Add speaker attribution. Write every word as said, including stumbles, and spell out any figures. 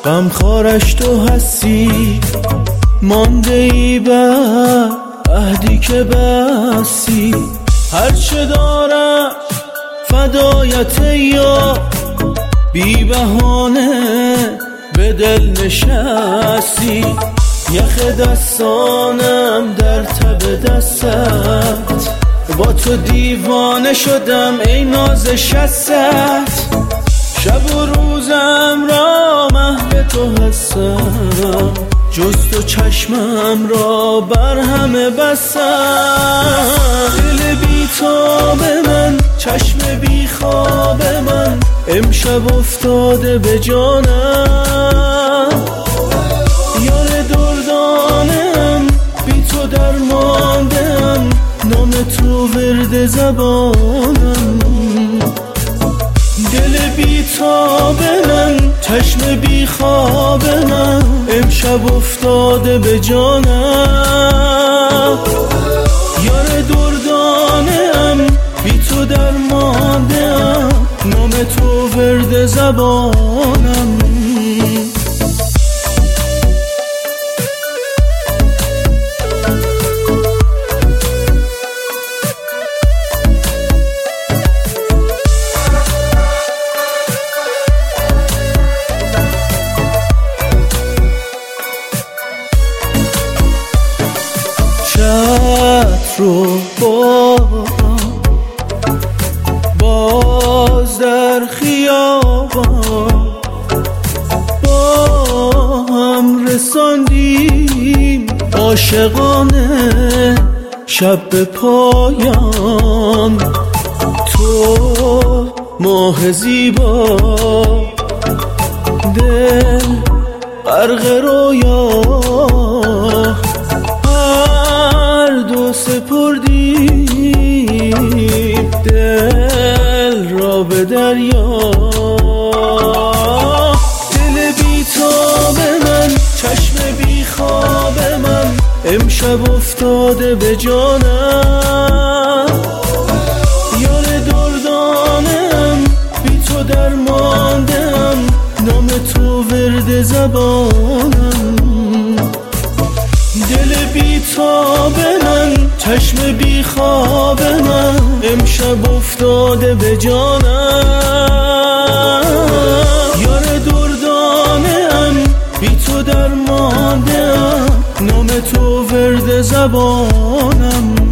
Speaker 1: غمخوارش تو هستی، مانده ای بر عهدی که بستی. هرچه دارم فدایت یا بی بهانه به دل نشستی. یخ دستانم در تب دستت، با تو دیوانه شدم ای ناز شست. شب و روزم را محو تو هستم، جز تو چشمم را بر همه بستم. دل بی تاب من، چشم بی خواب من، امشب افتاده به جانم. یار دردانم، بی تو درماندم، نام تو ورد زبانم. دل بی تاب من، چشم بی خواب من، امشب افتاده به جانم. یار دردانم، بی تو درماندم، نام تو ورد زبانم. شط رو با باز در خیابان با هم رساندیم عاشقانه شب به پایان. تو ماه زیبا، دل غرق رویا، دو سپردیم دل را به دریا. دل بی تاب من، چشم بی خواب من، امشب افتاده به جانم. یار دردانم، بی تو درماندم، نام تو ورد زبانم. دل بی تاب من، چشم بی خواب من، امشب افتاده به جانم. یار دردانم، بی تو درماندم، نام تو ورد زبانم.